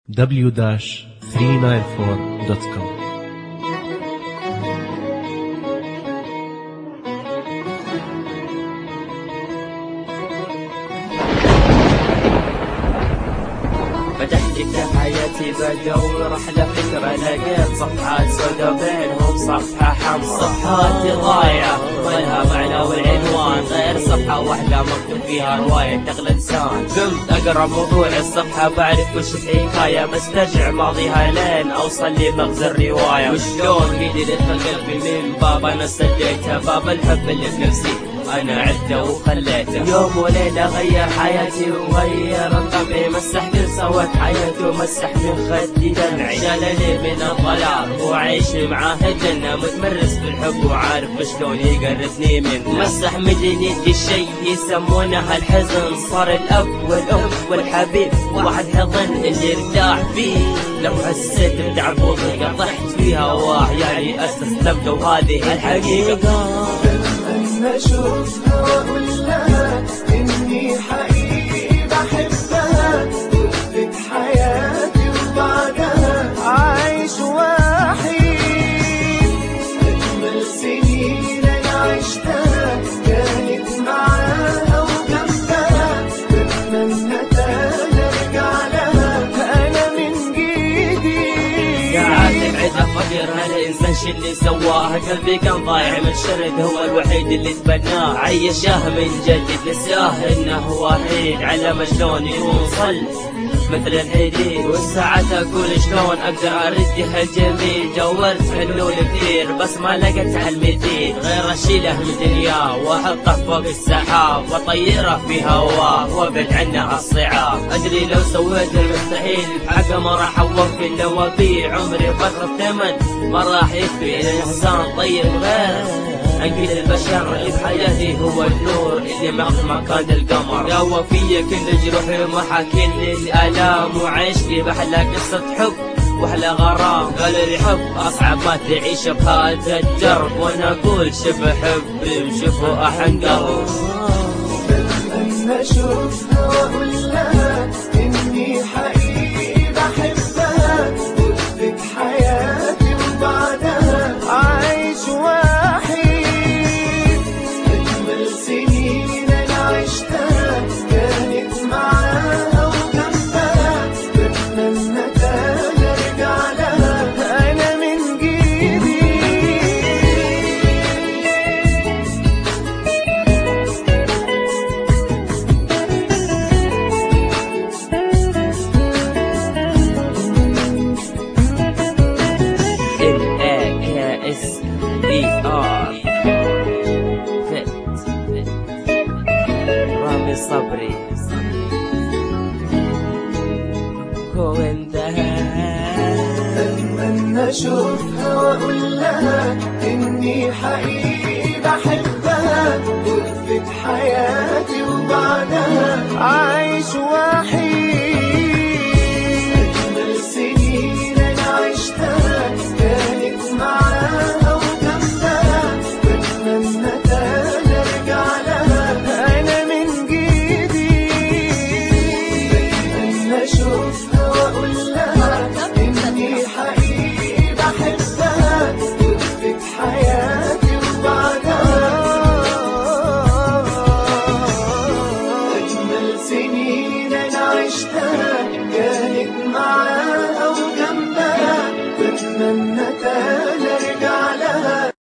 w-394.com. فتحت حياتي بدور رحلة فكرة لقيت صفحات سودا بينهم صفحة حمراء، صفحات ضايعة ظلها معنى والعنوان غير صفحة واحدة مكتوب فيها رواية تغل انسان. قمت اقرا موضوع الصفحة بعرف وش الحكاية، بسترجع ماضيها لين اوصل لمغزى الرواية. وشلون قدر يدخل قلبي من باب انا سديته، باب الحب اللي في نفسي انا عدته وخليته. يوم وليلة غير حياتي وغير طبعي، مسح كل سوت حياتي ومسح من خدي دمعي، شالني من الضلال وعيش معاه جنة، متمرس بالحب وعارف شلون يقرفني منه. مسح من دنيتي الشي يسمونها الحزن، صار الاب والام والحبيب واحد حضن اللي ارتاح فيه. لو حسيت بتعب وضيقة طحت فيها يعني استسلمت وهذه الحقيقة. أشوفها وأقول لها إني حقيقي بحبها، وقفت حياتي وبعدها عايش وحيد. أجمل سنين أنا عشتها كانت معاها وجنبها، بتمنى تاني أرجع لها أنا من جديد. ساعات ابعد افكر هالانسان شو اللي سواه، قلبي كان ضايع من شرد هو الوحيد اللي تبناه، عيشاه من جديد نساه انه وحيد، علم شلون يوصل مثل الحديد. والساعات اقول شلون اقدر ارد هالجميل، جورت حلول كثير بس ما لقيت حلمتين غير اشيله من دنياه واحطه فوق السحاب واطيره في هواه وابعد عنه الصعاب. ادري لو سويت المستحيل بحقه ما راح اوفي، لو ابيع عمري بفترة ثمن ما راح يكفي. الانسان طيب غير أكيد البشر اللي بحياتي هو النور اللي ما كان القمر، داوى فيا كل جروحي ومحى كل الآلام، وعيشتي بأحلى قصة حب وأحلى غرام. قال الحب أصعب ما تعيش بهذا الدرب، وأنا أقول شبه حبي وشبه أحنقر. أنا أشوفها وأقول لها إني حقيقي بحبها، وقفت حياتي وبعدها عايش وحيد. أجمل سنين أنا عشتها كانت معاها وجنبها، بتمنى تاني أرجع لها أنا من جديد. رامي صبري أتمنى أشوفها وأقول لها إني حقيقي بحبها، وقفت حياتي وبعدها عايش وحيد. أجمل سنين أنا عشتها كانت معاها وجنبها، بتمنى تاني أرجع لها أنا من جديد. أتمنى أشوفها وأقول لها إني حقيقي بحبها، وقفت حياتي وبعدها أجمل سنين أنا عشتها كانت معاها وجنبها، بتمنى تاني